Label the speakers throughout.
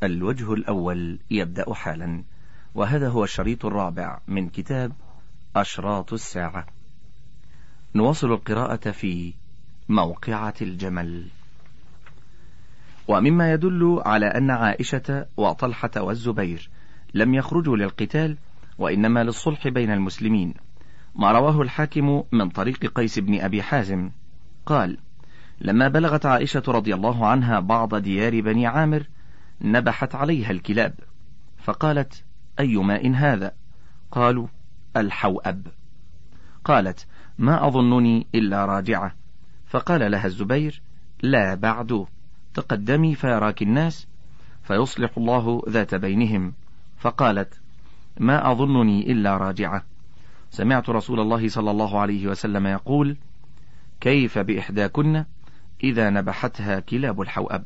Speaker 1: الوجه الأول يبدأ حالا، وهذا هو الشريط الرابع من كتاب أشراط الساعة. نواصل القراءة في موقعة الجمل. ومما يدل على أن عائشة وطلحة والزبير لم يخرجوا للقتال وإنما للصلح بين المسلمين ما رواه الحاكم من طريق قيس بن أبي حازم قال: لما بلغت عائشة رضي الله عنها بعض ديار بني عامر نبحت عليها الكلاب، فقالت: أي ماء هذا؟ قالوا: الحوأب. قالت: ما أظنني إلا راجعة. فقال لها الزبير: لا بعد، تقدمي فيراك الناس فيصلح الله ذات بينهم. فقالت: ما أظنني إلا راجعة، سمعت رسول الله صلى الله عليه وسلم يقول: كيف بإحداكن إذا نبحتها كلاب الحوأب.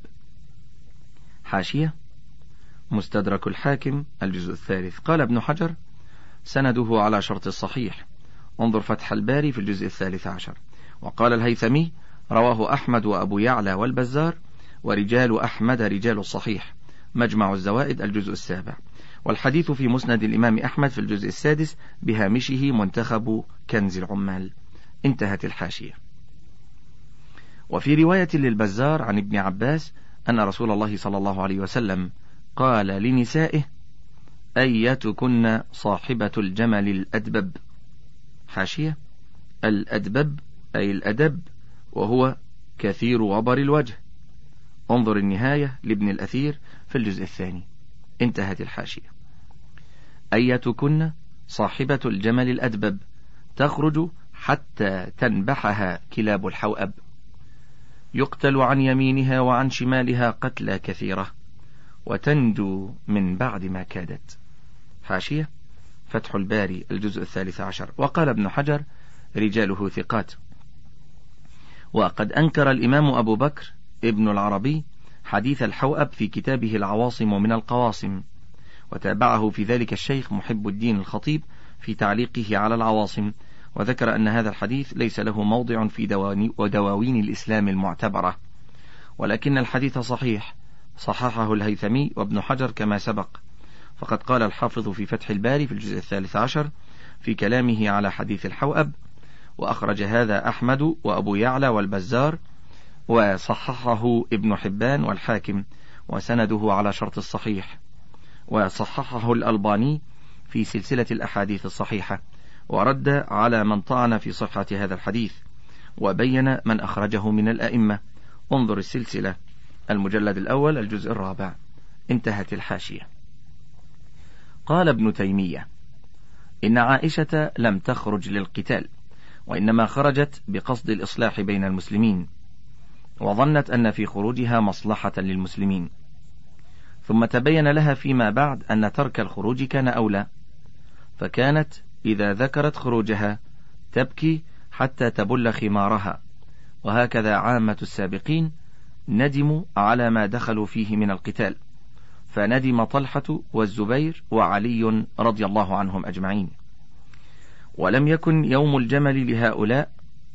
Speaker 1: حاشية: مستدرك الحاكم الجزء الثالث. قال ابن حجر: سنده على شرط الصحيح، انظر فتح الباري في الجزء الثالث عشر. وقال الهيثمي: رواه أحمد وأبو يعلى والبزار، ورجال أحمد رجال الصحيح، مجمع الزوائد الجزء السابع. والحديث في مسند الإمام أحمد في الجزء السادس بهامشه منتخب كنز العمال. انتهت الحاشية. وفي رواية للبزار عن ابن عباس أن رسول الله صلى الله عليه وسلم قال لنسائه: أيتكن صاحبة الجمل الأدبب. حاشية: الأدبب أي الأدب، وهو كثير وبر الوجه، انظر النهاية لابن الأثير في الجزء الثاني. انتهت الحاشية. أيتكن صاحبة الجمل الأدبب تخرج حتى تنبحها كلاب الحوأب، يقتل عن يمينها وعن شمالها قتلى كثيرة، وتنجو من بعد ما كادت. حاشية: فتح الباري الجزء الثالث عشر. وقال ابن حجر: رجاله ثقات. وقد أنكر الإمام أبو بكر ابن العربي حديث الحوأب في كتابه العواصم من القواصم، وتابعه في ذلك الشيخ محب الدين الخطيب في تعليقه على العواصم، وذكر أن هذا الحديث ليس له موضع في دواوين الإسلام المعتبرة، ولكن الحديث صحيح، صححه الهيثمي وابن حجر كما سبق. فقد قال الحافظ في فتح الباري في الجزء الثالث عشر في كلامه على حديث الحوأب: وأخرج هذا أحمد وأبو يعلى والبزار، وصححه ابن حبان والحاكم، وسنده على شرط الصحيح، وصححه الألباني في سلسلة الأحاديث الصحيحة، ورد على من طعن في صحة هذا الحديث، وبين من أخرجه من الأئمة، انظر السلسلة المجلد الأول الجزء الرابع. انتهت الحاشية. قال ابن تيمية: إن عائشة لم تخرج للقتال، وإنما خرجت بقصد الإصلاح بين المسلمين، وظنت أن في خروجها مصلحة للمسلمين، ثم تبين لها فيما بعد أن ترك الخروج كان أولى، فكانت إذا ذكرت خروجها تبكي حتى تبل خمارها. وهكذا عامة السابقين ندموا على ما دخلوا فيه من القتال، فندم طلحة والزبير وعلي رضي الله عنهم أجمعين. ولم يكن يوم الجمل لهؤلاء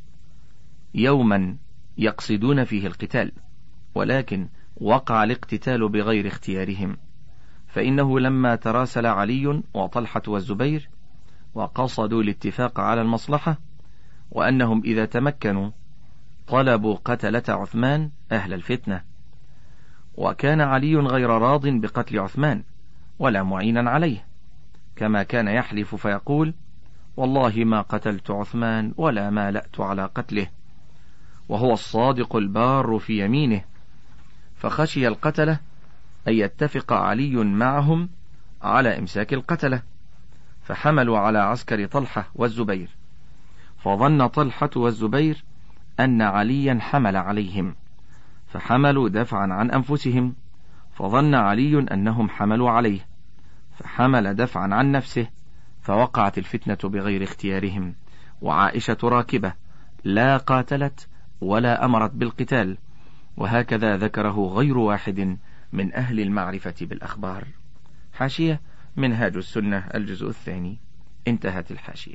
Speaker 1: يوما يقصدون فيه القتال، ولكن وقع الاقتتال بغير اختيارهم، فإنه لما تراسل علي وطلحة والزبير وقصدوا الاتفاق على المصلحة، وأنهم إذا تمكنوا طلبوا قتلة عثمان أهل الفتنة، وكان علي غير راض بقتل عثمان ولا معينا عليه، كما كان يحلف فيقول: والله ما قتلت عثمان ولا مالأت على قتله، وهو الصادق البار في يمينه. فخشي القتلة أن يتفق علي معهم على إمساك القتلة، فحملوا على عسكر طلحة والزبير، فظن طلحة والزبير أن عليا حمل عليهم، فحملوا دفعا عن أنفسهم، فظن علي أنهم حملوا عليه، فحمل دفعا عن نفسه، فوقعت الفتنة بغير اختيارهم، وعائشة راكبة لا قاتلت ولا أمرت بالقتال. وهكذا ذكره غير واحد من أهل المعرفة بالأخبار. حاشية: منهاج السنة الجزء الثاني. انتهت الحاشية.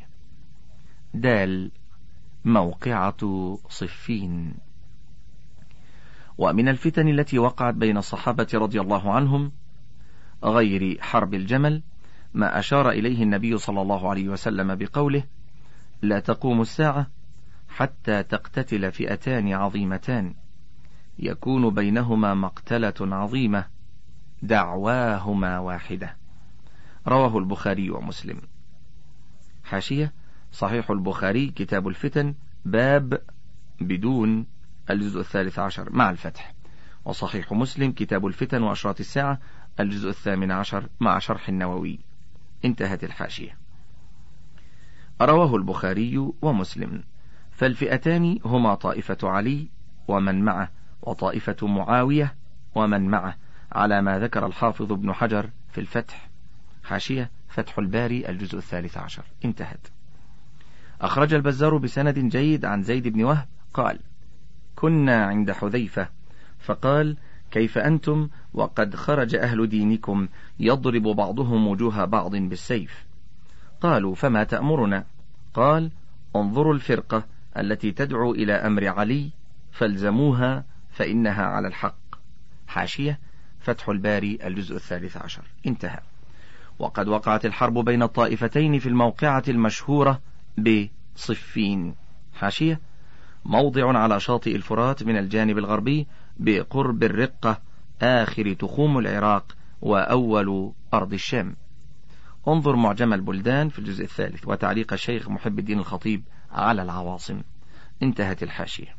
Speaker 1: دال موقعة صفين. ومن الفتن التي وقعت بين الصحابة رضي الله عنهم غير حرب الجمل ما أشار إليه النبي صلى الله عليه وسلم بقوله: لا تقوم الساعة حتى تقتتل فئتان عظيمتان يكون بينهما مقتلة عظيمة دعواهما واحدة. رواه البخاري ومسلم. حاشية: صحيح البخاري كتاب الفتن باب بدون الجزء 13 مع الفتح، وصحيح مسلم كتاب الفتن وأشراط الساعة الجزء 18 مع شرح النووي. انتهت الحاشية. رواه البخاري ومسلم. فالفئتان هما طائفة علي ومن معه، وطائفة معاوية ومن معه، على ما ذكر الحافظ ابن حجر في الفتح. حاشية: فتح الباري الجزء 13. انتهت. أخرج البزار بسند جيد عن زيد بن وهب قال: كنا عند حذيفة فقال: كيف أنتم وقد خرج أهل دينكم يضرب بعضهم وجوه بعض بالسيف؟ قالوا: فما تأمرنا؟ قال: انظروا الفرقة التي تدعو إلى أمر علي فالزموها فإنها على الحق. حاشية: فتح الباري الجزء 13. انتهى. وقد وقعت الحرب بين الطائفتين في الموقعة المشهورة بصفين. حاشية: موضع على شاطئ الفرات من الجانب الغربي بقرب الرقة، آخر تخوم العراق وأول أرض الشام. انظر معجم البلدان في الجزء 3 وتعليق الشيخ محب الدين الخطيب على العواصم. انتهت الحاشية.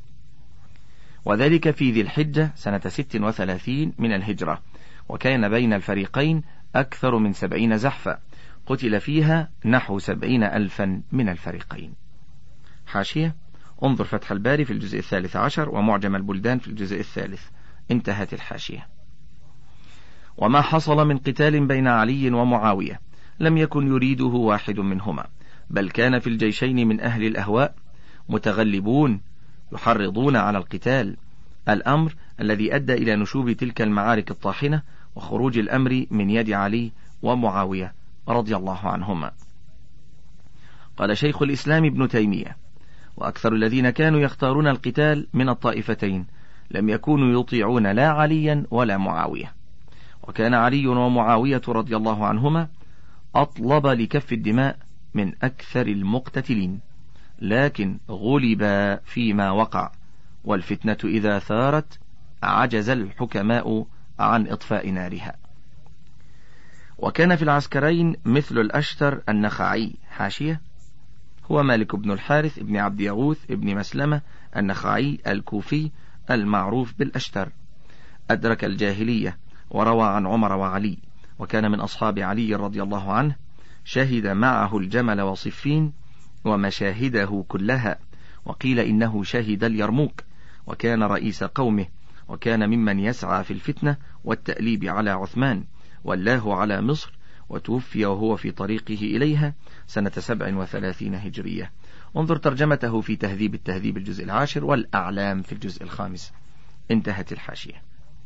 Speaker 1: وذلك في ذي الحجة سنة 36 من الهجرة، وكان بين الفريقين أكثر من 70 زحفا، قتل فيها نحو 70,000 من الفريقين. حاشية: انظر فتح الباري في الجزء 13 ومعجم البلدان في الجزء 3. انتهت الحاشية. وما حصل من قتال بين علي ومعاوية لم يكن يريده واحد منهما، بل كان في الجيشين من أهل الأهواء متغلبون يحرضون على القتال، الأمر الذي أدى إلى نشوب تلك المعارك الطاحنة وخروج الأمر من يد علي ومعاوية رضي الله عنهما. قال شيخ الإسلام ابن تيمية: وأكثر الذين كانوا يختارون القتال من الطائفتين لم يكونوا يطيعون لا عليا ولا معاوية، وكان علي ومعاوية رضي الله عنهما أطلب لكف الدماء من أكثر المقتتلين، لكن غلبا فيما وقع، والفتنة إذا ثارت عجز الحكماء عن إطفاء نارها. وكان في العسكرين مثل الأشتر النخعي. حاشية: هو مالك بن الحارث ابن عبد يغوث ابن مسلمة النخعي الكوفي المعروف بالأشتر، أدرك الجاهلية وروى عن عمر وعلي، وكان من أصحاب علي رضي الله عنه، شهد معه الجمل وصفين ومشاهده كلها، وقيل إنه شهد اليرموك، وكان رئيس قومه، وكان ممن يسعى في الفتنة والتأليب على عثمان، والله على مصر، وتوفي وهو في طريقه إليها سنة 37 هجرية. انظر ترجمته في تهذيب التهذيب الجزء 10 والأعلام في الجزء 5. انتهت الحاشية.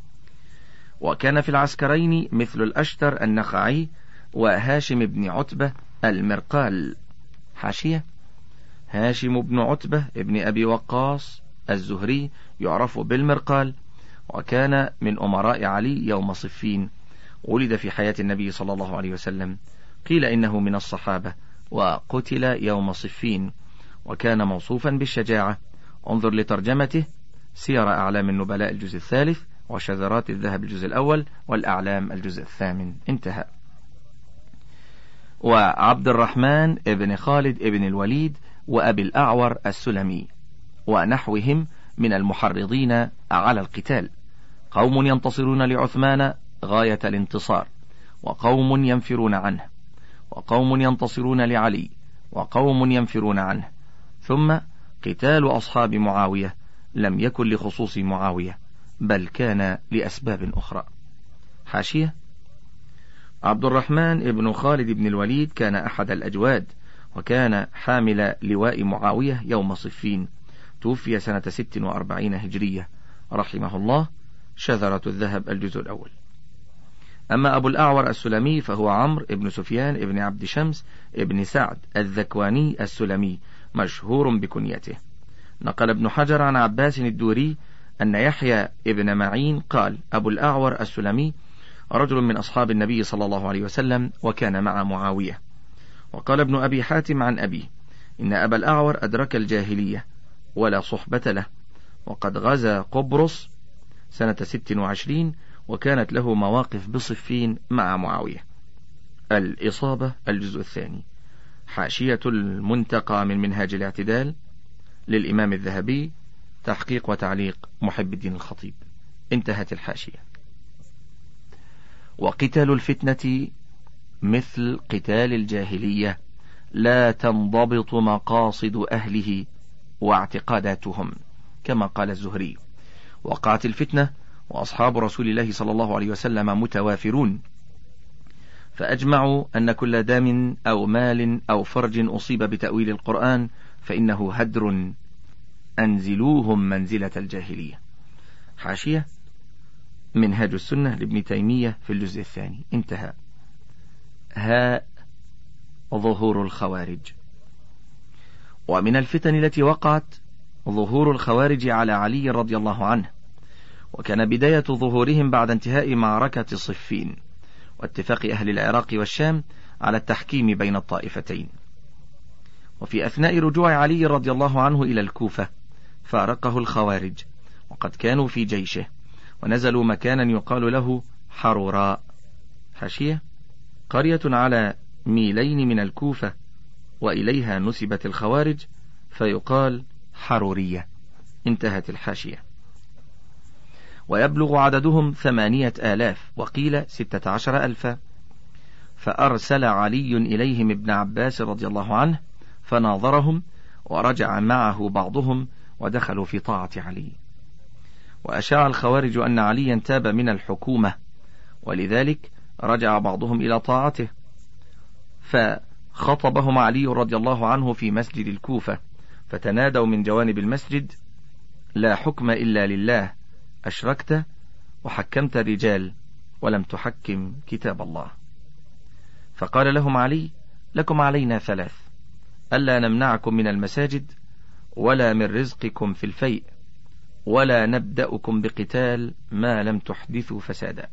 Speaker 1: وكان في العسكرين مثل الأشتر النخعي وهاشم بن عتبة المرقال. حاشية: هاشم بن عتبة ابن أبي وقاص الزهري يعرف بالمرقال، وكان من أمراء علي يوم صفين، ولد في حياة النبي صلى الله عليه وسلم، قيل إنه من الصحابة، وقتل يوم صفين، وكان موصوفا بالشجاعة. انظر لترجمته سير أعلام النبلاء الجزء 3 وشذرات الذهب الجزء 1 والأعلام الجزء 8. انتهى. وعبد الرحمن ابن خالد ابن الوليد وأبي الأعور السلمي ونحوهم من المحرضين على القتال، قوم ينتصرون لعثمان غاية الانتصار، وقوم ينفرون عنه، وقوم ينتصرون لعلي، وقوم ينفرون عنه. ثم قتال أصحاب معاوية لم يكن لخصوص معاوية، بل كان لأسباب أخرى. حاشية: عبد الرحمن ابن خالد بن الوليد كان أحد الأجواد، وكان حامل لواء معاوية يوم صفين، توفي سنة 46 هجرية رحمه الله، شذرة الذهب الجزء 1. أما أبو الأعور السلمي فهو عمرو ابن سفيان ابن عبد شمس ابن سعد الذكواني السلمي، مشهور بكنيته. نقل ابن حجر عن عباس الدوري أن يحيى ابن معين قال: أبو الأعور السلمي رجل من أصحاب النبي صلى الله عليه وسلم وكان مع معاوية. وقال ابن أبي حاتم عن أبيه إن أبا الأعور أدرك الجاهلية ولا صحبة له، وقد غزا قبرص سنة 26 وكانت له مواقف بصفين مع معاوية. الإصابة الجزء الثاني. حاشية المنتقى من منهاج الاعتدال للإمام الذهبي، تحقيق وتعليق محب الدين الخطيب. انتهت الحاشية. وقتال الفتنة مثل قتال الجاهلية، لا تنضبط مقاصد أهله واعتقاداتهم، كما قال الزهري: وقعت الفتنة وأصحاب رسول الله صلى الله عليه وسلم متوافرون، فأجمعوا أن كل دم أو مال أو فرج أصيب بتأويل القرآن فإنه هدر، أنزلوهم منزلة الجاهلية. حاشية منهاج السنة لابن تيمية في الجزء الثاني. انتهى. هاء ظهور الخوارج. ومن الفتن التي وقعت ظهور الخوارج على علي رضي الله عنه، وكان بداية ظهورهم بعد انتهاء معركة صفين واتفاق أهل العراق والشام على التحكيم بين الطائفتين. وفي أثناء رجوع علي رضي الله عنه إلى الكوفة فارقه الخوارج، وقد كانوا في جيشه، ونزلوا مكانا يقال له حروراء. حاشية قرية على ميلين من الكوفة، وإليها نسبت الخوارج فيقال حرورية. انتهت الحاشية. ويبلغ عددهم 8,000 وقيل 16,000. فأرسل علي إليهم ابن عباس رضي الله عنه فناظرهم، ورجع معه بعضهم ودخلوا في طاعة علي. وأشاع الخوارج أن عليا تاب من الحكومة، ولذلك رجع بعضهم إلى طاعته، فخطبهم علي رضي الله عنه في مسجد الكوفة، فتنادوا من جوانب المسجد: لا حكم إلا لله، أشركت وحكمت الرجال ولم تحكم كتاب الله. فقال لهم علي: لكم علينا 3: ألا نمنعكم من المساجد، ولا من رزقكم في الفيء، ولا نبدأكم بقتال ما لم تحدثوا فسادا.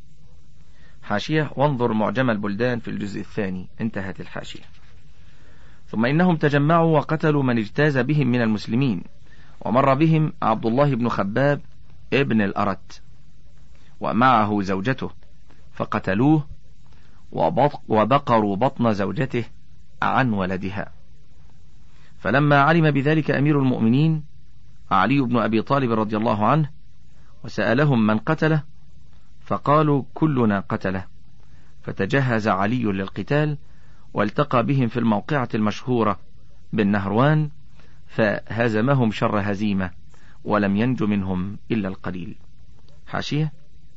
Speaker 1: حاشية وانظر معجم البلدان في الجزء الثاني. انتهت الحاشية. ثم إنهم تجمعوا وقتلوا من اجتاز بهم من المسلمين، ومر بهم عبد الله بن خباب ابن الأرت ومعه زوجته، فقتلوه وبقروا بطن زوجته عن ولدها. فلما علم بذلك أمير المؤمنين علي بن أبي طالب رضي الله عنه وسألهم من قتله، فقالوا كلنا قتله. فتجهز علي للقتال، والتقى بهم في الموقعة المشهورة بالنهروان، فهزمهم شر هزيمة، ولم ينج منهم إلا القليل. حاشية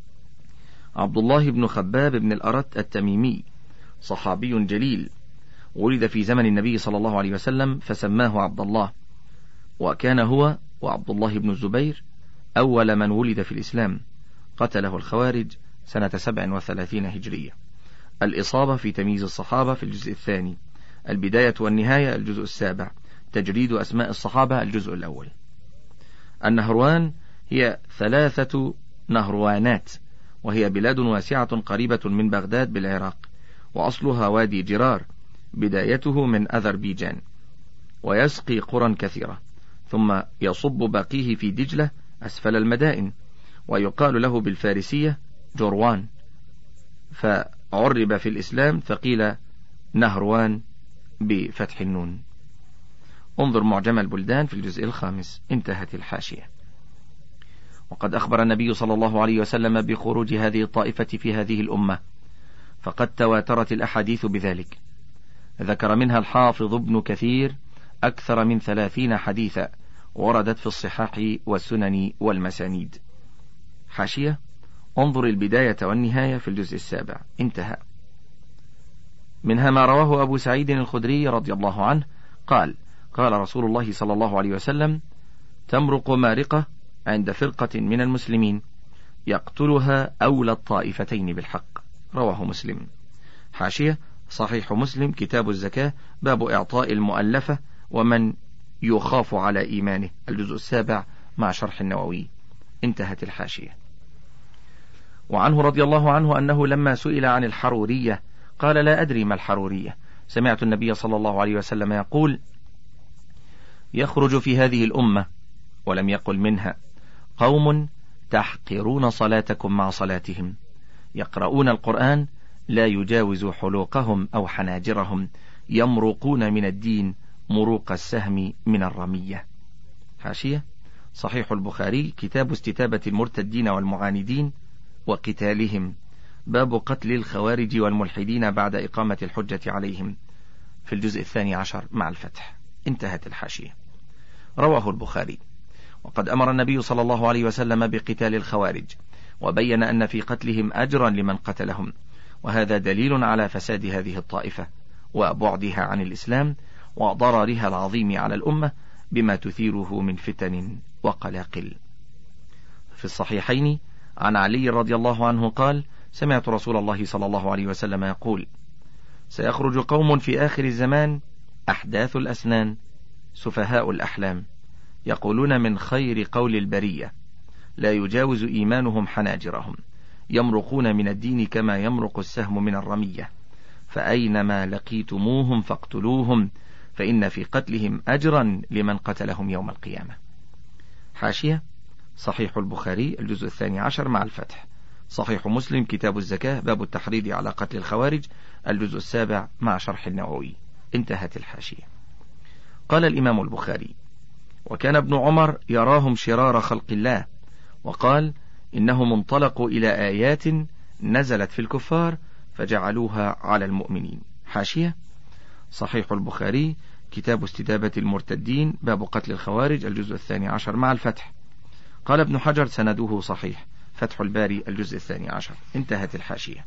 Speaker 1: عبد الله بن خباب بن الأرت التميمي صحابي جليل، ولد في زمن النبي صلى الله عليه وسلم فسماه عبد الله، وكان هو وعبد الله بن الزبير أول من ولد في الإسلام. قتله الخوارج سنة 37 هجرية. الإصابة في تمييز الصحابة في الجزء الثاني. البداية والنهاية الجزء السابع. تجريد أسماء الصحابة الجزء الأول. النهروان هي 3 نهروانات، وهي بلاد واسعة قريبة من بغداد بالعراق، وأصلها وادي جرار، بدايته من أذربيجان، ويسقي قرى كثيرة، ثم يصب باقيه في دجلة أسفل المدائن، ويقال له بالفارسية جروان، فعرب في الإسلام فقيل نهروان بفتح النون. انظر معجم البلدان في الجزء الخامس. انتهت الحاشية. وقد أخبر النبي صلى الله عليه وسلم بخروج هذه الطائفة في هذه الأمة، فقد تواترت الأحاديث بذلك. ذكر منها الحافظ ابن كثير أكثر من 30 حديثا وردت في الصحاح والسنن والمسانيد. حاشية انظر البداية والنهاية في الجزء السابع. انتهى. منها ما رواه أبو سعيد الخدري رضي الله عنه قال: قال رسول الله صلى الله عليه وسلم: تمرق مارقة عند فرقة من المسلمين يقتلها أولى الطائفتين بالحق. رواه مسلم. حاشية صحيح مسلم كتاب الزكاة باب إعطاء المؤلفة ومن يخاف على إيمانه، الجزء السابع مع شرح النووي. انتهت الحاشية. وعنه رضي الله عنه أنه لما سئل عن الحرورية قال: لا أدري ما الحرورية. سمعت النبي صلى الله عليه وسلم يقول: يخرج في هذه الأمة، ولم يقل منها، قوم تحقرون صلاتكم مع صلاتهم، يقرؤون القرآن لا يجاوز حلوقهم أو حناجرهم، يمرقون من الدين مروق السهم من الرمية. حاشية: صحيح البخاري، كتاب استتابة المرتدين والمعاندين وقتالهم، باب قتل الخوارج والملحدين بعد إقامة الحجة عليهم، في الجزء 12 مع الفتح. انتهت الحاشية. رواه البخاري. وقد أمر النبي صلى الله عليه وسلم بقتال الخوارج، وبين أن في قتلهم أجرا لمن قتلهم، وهذا دليل على فساد هذه الطائفة وبعدها عن الإسلام وضررها العظيم على الأمة بما تثيره من فتن وقلاقل. في الصحيحين عن علي رضي الله عنه قال: سمعت رسول الله صلى الله عليه وسلم يقول: سيخرج قوم في آخر الزمان أحداث الأسنان سفهاء الأحلام، يقولون من خير قول البرية، لا يجاوز إيمانهم حناجرهم، يمرقون من الدين كما يمرق السهم من الرمية، فأينما لقيتموهم فاقتلوهم، فإن في قتلهم أجرا لمن قتلهم يوم القيامة. حاشية: صحيح البخاري، الجزء 12 مع الفتح. صحيح مسلم، كتاب الزكاة، باب التحريض على قتل الخوارج، الجزء 7 مع شرح النووي. انتهت الحاشية. قال الإمام البخاري: وكان ابن عمر يراهم شرار خلق الله، وقال: إنهم انطلقوا إلى آيات نزلت في الكفار فجعلوها على المؤمنين. حاشية: صحيح البخاري، كتاب استتابة المرتدين، باب قتل الخوارج، الجزء 12 مع الفتح. قال ابن حجر: سنده صحيح، فتح الباري، الجزء 12. انتهت الحاشية.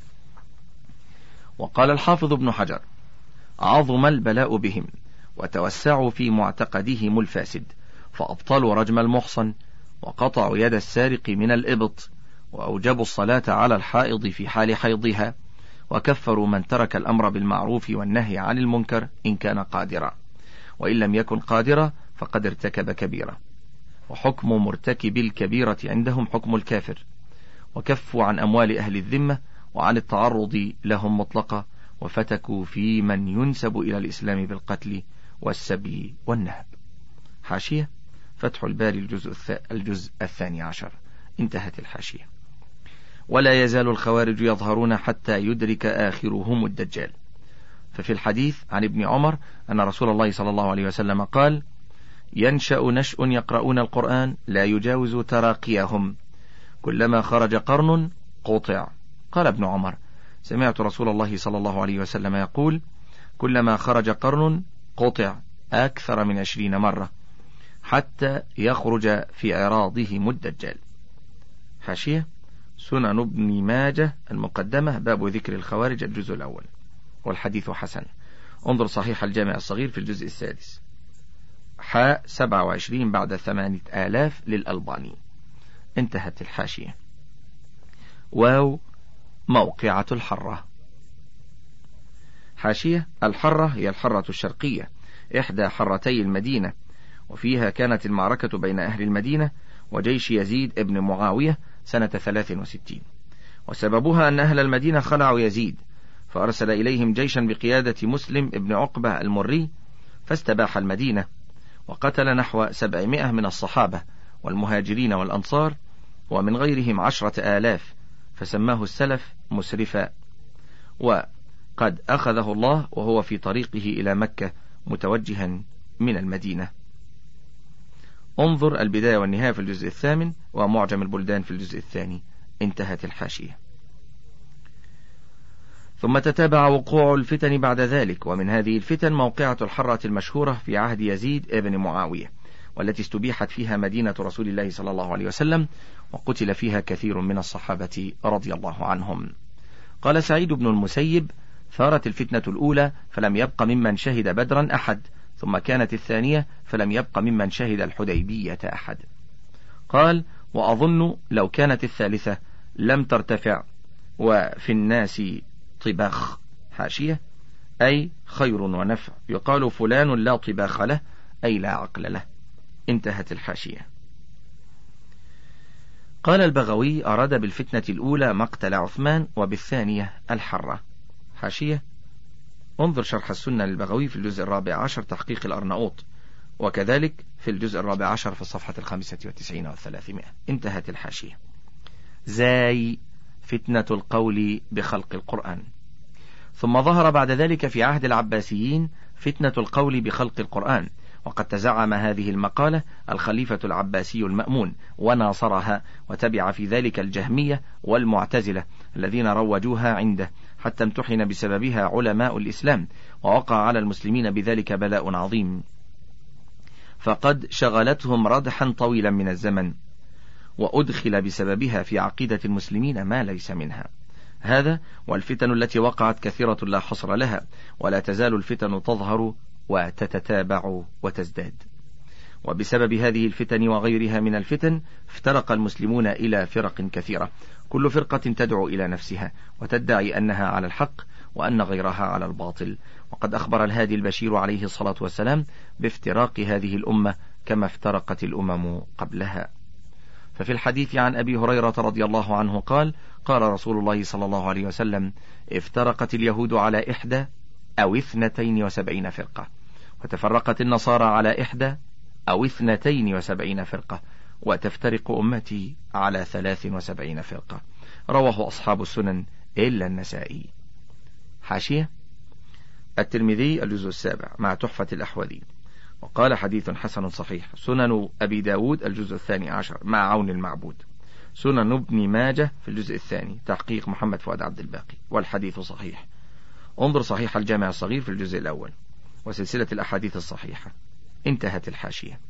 Speaker 1: وقال الحافظ ابن حجر: عظم البلاء بهم، وتوسعوا في معتقدهم الفاسد، فأبطلوا رجم المحصن، وقطعوا يد السارق من الإبط، وأوجبوا الصلاة على الحائض في حال حيضها، وكفروا من ترك الأمر بالمعروف والنهي عن المنكر إن كان قادرا، وإن لم يكن قادرا فقد ارتكب كبيرة، وحكم مرتكب الكبيرة عندهم حكم الكافر، وكفوا عن أموال أهل الذمة وعن التعرض لهم مطلقة، وفتكوا في من ينسب إلى الإسلام بالقتل والسبي والنهب. حاشية: فتح الباري، الجزء 12. انتهت الحاشية. ولا يزال الخوارج يظهرون حتى يدرك آخرهم الدجال. ففي الحديث عن ابن عمر أن رسول الله صلى الله عليه وسلم قال: ينشأ نشأ يقرؤون القرآن لا يجاوز تراقيهم، كلما خرج قرن قطع. قال ابن عمر: سمعت رسول الله صلى الله عليه وسلم يقول: كلما خرج قرن قطع أكثر من 20 مرة، حتى يخرج في إعراضهم الدجال. حاشية: سنن ابن ماجه المقدمة، باب ذكر الخوارج، الجزء الأول، والحديث حسن. انظر صحيح الجامع الصغير في الجزء 6. 27 بعد 8000 للألباني. انتهت الحاشية. واو موقعة الحرة. حاشية: الحرة هي الحرة الشرقية، إحدى حرتي المدينة، وفيها كانت المعركة بين أهل المدينة وجيش يزيد ابن معاوية سنة 63، وسببها أن أهل المدينة خلعوا يزيد، فأرسل إليهم جيشا بقيادة مسلم ابن عقبة المري، فاستباح المدينة، وقتل نحو 700 من الصحابة والمهاجرين والأنصار، ومن غيرهم 10,000، فسماه السلف مسرفا، وقد أخذه الله وهو في طريقه إلى مكة متوجها من المدينة. انظر البداية والنهاية في الجزء 8، ومعجم البلدان في الجزء 2. انتهت الحاشية. ثم تتابع وقوع الفتن بعد ذلك، ومن هذه الفتن موقعة الحرة المشهورة في عهد يزيد ابن معاوية، والتي استبيحت فيها مدينة رسول الله صلى الله عليه وسلم، وقتل فيها كثير من الصحابة رضي الله عنهم. قال سعيد بن المسيب: ثارت الفتنة الأولى فلم يبق ممن شهد بدرا أحد، ثم كانت الثانية فلم يبق ممن شهد الحديبية أحد. قال: وأظن لو كانت الثالثة لم ترتفع وفي الناس طباخ. حاشية: أي خير ونفع، يقال فلان لا طباخ له، أي لا عقل له. انتهت الحاشية. قال البغوي: أراد بالفتنة الأولى مقتل عثمان، وبالثانية الحرة. حاشية: انظر شرح السنة للبغوي في الجزء 14 تحقيق الأرناؤوط، وكذلك في الجزء 14 في الصفحة 95 و300. انتهت الحاشية. زاي فتنة القول بخلق القرآن. ثم ظهر بعد ذلك في عهد العباسيين فتنة القول بخلق القرآن، وقد تزعم هذه المقالة الخليفة العباسي المأمون وناصرها، وتبع في ذلك الجهمية والمعتزلة الذين روجوها عنده، حتى امتحن بسببها علماء الإسلام، ووقع على المسلمين بذلك بلاء عظيم، فقد شغلتهم ردحا طويلا من الزمن، وأدخل بسببها في عقيدة المسلمين ما ليس منها. هذا والفتن التي وقعت كثيرة لا حصر لها، ولا تزال الفتن تظهر وتتتابع وتزداد. وبسبب هذه الفتن وغيرها من الفتن افترق المسلمون إلى فرق كثيرة، كل فرقة تدعو إلى نفسها وتدعي أنها على الحق وأن غيرها على الباطل. وقد أخبر الهادي البشير عليه الصلاة والسلام بافتراق هذه الأمة كما افترقت الأمم قبلها. ففي الحديث عن أبي هريرة رضي الله عنه قال: قال رسول الله صلى الله عليه وسلم: افترقت اليهود على 71 أو 72 فرقة، وتفرقت النصارى على 71 أو 72 فرقة، وتفترق أمتي على 73 فرقة. رواه أصحاب السنن إلا النسائي. حاشية: الترمذي الجزء 7 مع تحفة الأحوذي، وقال: حديث حسن صحيح. سنن أبي داود الجزء 12 مع عون المعبود. سنن ابن ماجه في الجزء 2 تحقيق محمد فؤاد عبد الباقي، والحديث صحيح. انظر صحيح الجامع الصغير في الجزء الأول، وسلسلة الأحاديث الصحيحة. انتهت الحاشية.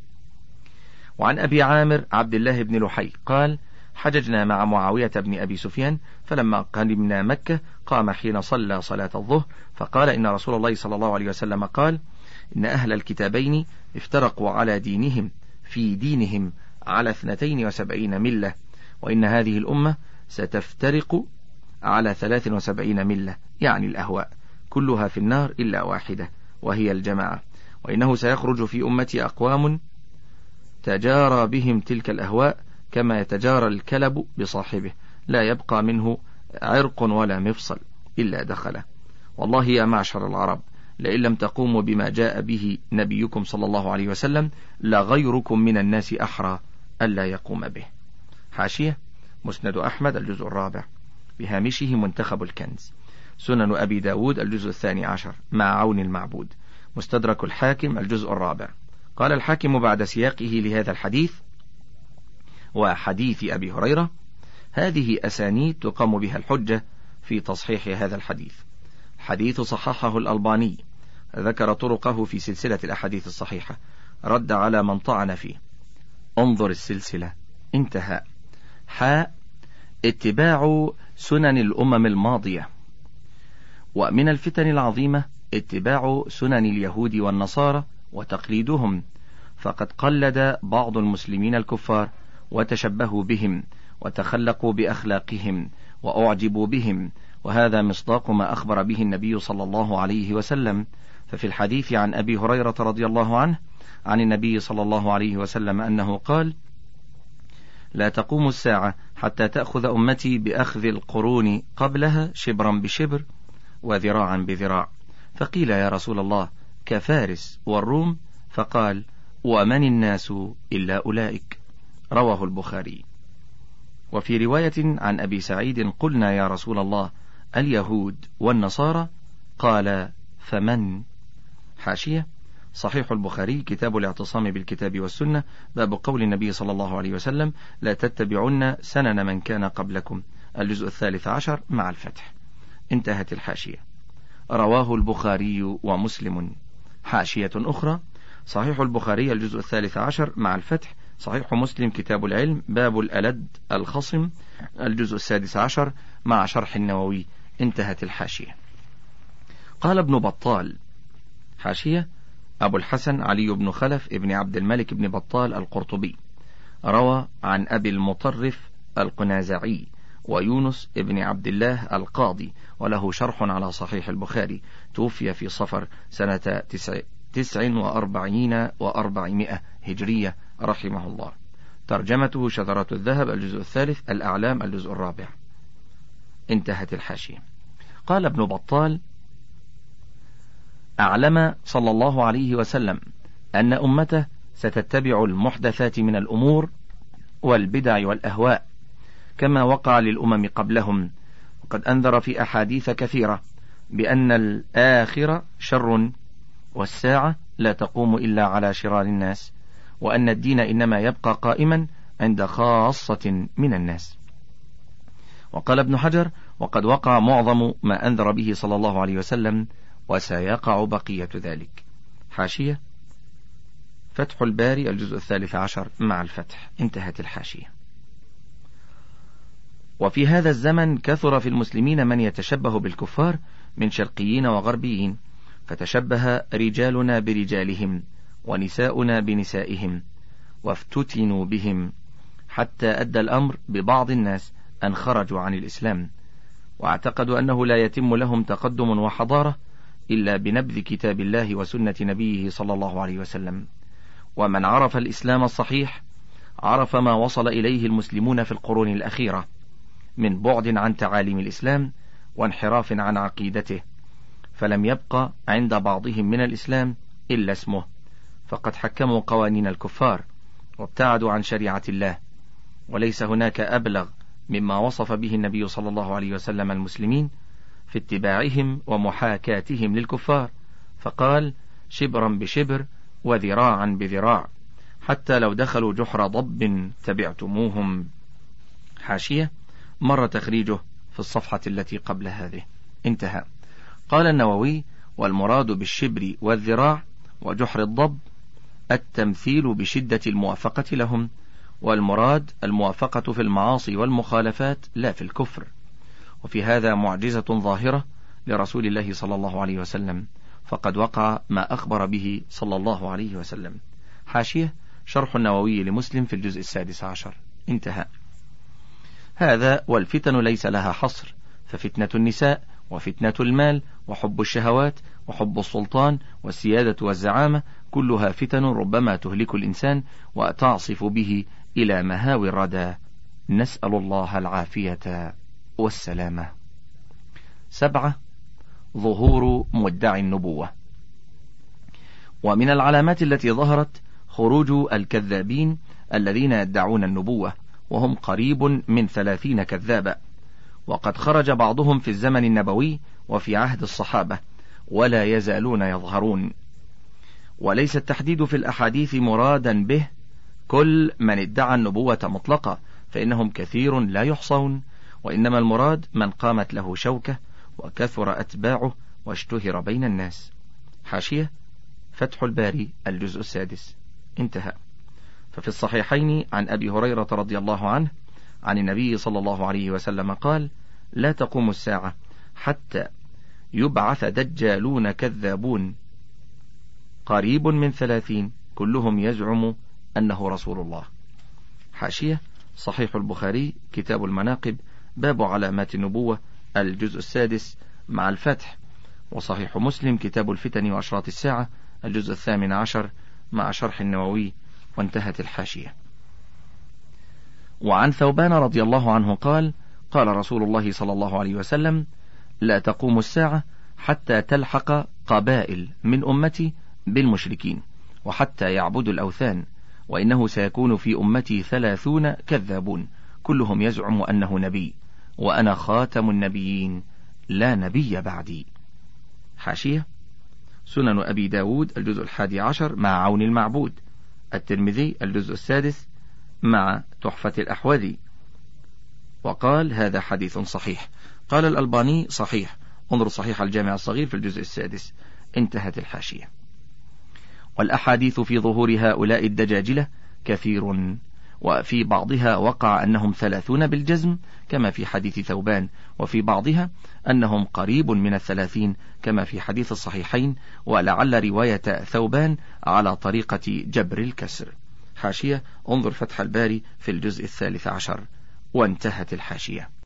Speaker 1: وعن أبي عامر عبد الله بن لحي قال: حججنا مع معاوية بن أبي سفيان، فلما قدمنا مكة قام حين صلى صلاة الظهر فقال: إن رسول الله صلى الله عليه وسلم قال: إن أهل الكتابين افترقوا على دينهم في دينهم على 72 ملة، وإن هذه الأمة ستفترق على 73 ملة، يعني الأهواء، كلها في النار إلا واحدة وهي الجماعة. وإنه سيخرج في أمتي أقوام تجارى بهم تلك الأهواء كما يتجارى الكلب بصاحبه، لا يبقى منه عرق ولا مفصل إلا دخله. والله يا معشر العرب، لئن لم تقوموا بما جاء به نبيكم صلى الله عليه وسلم لغيركم من الناس أحرى ألا يقوم به. حاشية: مسند أحمد الجزء 4 بهامشه منتخب الكنز. سنن أبي داود الجزء 12 مع عون المعبود. مستدرك الحاكم الجزء 4. قال الحاكم بعد سياقه لهذا الحديث وحديث أبي هريرة: هذه أسانيد تقام بها الحجة في تصحيح هذا الحديث. حديث صححه الألباني، ذكر طرقه في سلسلة الأحاديث الصحيحة، رد على من طعن فيه. انظر السلسلة. انتهى. حاء: اتباع سنن الأمم الماضية. ومن الفتن العظيمة اتباع سنن اليهود والنصارى وتقليدهم، فقد قلد بعض المسلمين الكفار وتشبهوا بهم وتخلقوا بأخلاقهم وأعجبوا بهم، وهذا مصداق ما أخبر به النبي صلى الله عليه وسلم. ففي الحديث عن أبي هريرة رضي الله عنه عن النبي صلى الله عليه وسلم أنه قال: لا تقوم الساعة حتى تأخذ أمتي بأخذ القرون قبلها شبرا بشبر وذراعا بذراع. فقيل: يا رسول الله، كفارس والروم؟ فقال: ومن الناس إلا أولئك. رواه البخاري. وفي رواية عن أبي سعيد: قلنا يا رسول الله، اليهود والنصارى؟ قال: فمن؟ حاشية: صحيح البخاري كتاب الاعتصام بالكتاب والسنة، باب قول النبي صلى الله عليه وسلم: لا تتبعن سنن من كان قبلكم، الجزء 13 مع الفتح. انتهت الحاشية. رواه البخاري ومسلم. حاشية أخرى: صحيح البخاري الجزء 13 مع الفتح، صحيح مسلم كتاب العلم، باب الألد الخصم، الجزء 16 مع شرح النووي. انتهت الحاشية. قال ابن بطال: حاشية: أبو الحسن علي بن خلف ابن عبد الملك بن بطال القرطبي، روى عن أبي المطرف القنازعي ويونس ابن عبد الله القاضي، وله شرح على صحيح البخاري. توفي في صفر سنة 49 و400 هجرية رحمه الله. ترجمته شذرات الذهب الجزء الثالث، الأعلام الجزء الرابع. انتهت الحاشية. قال ابن بطال: أعلم صلى الله عليه وسلم أن أمته ستتبع المحدثات من الأمور والبدع والأهواء كما وقع للأمم قبلهم، وقد أنذر في أحاديث كثيرة بأن الآخرة شر، والساعة لا تقوم إلا على شرار الناس، وأن الدين إنما يبقى قائما عند خاصة من الناس. وقال ابن حجر: وقد وقع معظم ما أنذر به صلى الله عليه وسلم، وسيقع بقية ذلك. حاشية فتح الباري الجزء 13 مع الفتح. انتهت الحاشية. وفي هذا الزمن كثر في المسلمين من يتشبه بالكفار من شرقيين وغربيين، فتشبه رجالنا برجالهم ونساؤنا بنسائهم، وافتتنوا بهم، حتى أدى الأمر ببعض الناس أن خرجوا عن الإسلام، واعتقدوا أنه لا يتم لهم تقدم وحضارة إلا بنبذ كتاب الله وسنة نبيه صلى الله عليه وسلم. ومن عرف الإسلام الصحيح عرف ما وصل إليه المسلمون في القرون الأخيرة من بعد عن تعاليم الإسلام وانحراف عن عقيدته، فلم يبق عند بعضهم من الإسلام إلا اسمه، فقد حكموا قوانين الكفار وابتعدوا عن شريعة الله، وليس هناك أبلغ مما وصف به النبي صلى الله عليه وسلم المسلمين في اتباعهم ومحاكاتهم للكفار، فقال: شبرا بشبر وذراعا بذراع، حتى لو دخلوا جحر ضب تبعتموهم. حاشية مر تخريجه في الصفحة التي قبل هذه. انتهى. قال النووي: والمراد بالشبر والذراع وجحر الضب التمثيل بشدة الموافقة لهم، والمراد الموافقة في المعاصي والمخالفات لا في الكفر. وفي هذا معجزة ظاهرة لرسول الله صلى الله عليه وسلم، فقد وقع ما أخبر به صلى الله عليه وسلم. حاشية شرح النووي لمسلم في الجزء 16. انتهى. هذا والفتن ليس لها حصر، ففتنة النساء وفتنة المال وحب الشهوات وحب السلطان والسيادة والزعامة كلها فتن ربما تهلك الإنسان وتعصف به إلى مهاوي الردى، نسأل الله العافية والسلامة. 7. ظهور مدعي النبوة. ومن العلامات التي ظهرت خروج الكذابين الذين يدعون النبوة، وهم قريب من 30 كذابا، وقد خرج بعضهم في الزمن النبوي وفي عهد الصحابة، ولا يزالون يظهرون. وليس التحديد في الأحاديث مرادا به كل من ادعى النبوة مطلقة، فإنهم كثير لا يحصون، وإنما المراد من قامت له شوكة وكثر أتباعه واشتهر بين الناس. حاشية فتح الباري الجزء 6. انتهى. ففي الصحيحين عن أبي هريرة رضي الله عنه عن النبي صلى الله عليه وسلم قال: لا تقوم الساعة حتى يبعث دجالون كذابون قريب من 30 كلهم يزعم أنه رسول الله. حاشية صحيح البخاري كتاب المناقب باب علامات النبوة الجزء 6 مع الفتح، وصحيح مسلم كتاب الفتن وأشراط الساعة الجزء 18 مع شرح النووي. وانتهت الحاشية. وعن ثوبان رضي الله عنه قال: قال رسول الله صلى الله عليه وسلم: لا تقوم الساعة حتى تلحق قبائل من أمتي بالمشركين وحتى يعبدوا الأوثان، وإنه سيكون في أمتي 30 كذابون كلهم يزعم أنه نبي، وأنا خاتم النبيين لا نبي بعدي. حاشية سنن أبي داود الجزء 11 مع عون المعبود، الترمذي الجزء 6 مع تحفة الأحوذي، وقال: هذا حديث صحيح. قال الألباني: صحيح، انظر صحيح الجامع الصغير في الجزء 6. انتهت الحاشية. والأحاديث في ظهور هؤلاء الدجاجلة كثير، وفي بعضها وقع أنهم 30 بالجزم كما في حديث ثوبان، وفي بعضها أنهم قريب من 30 كما في حديث الصحيحين، ولعل رواية ثوبان على طريقة جبر الكسر. حاشية انظر فتح الباري في الجزء 13. وانتهت الحاشية.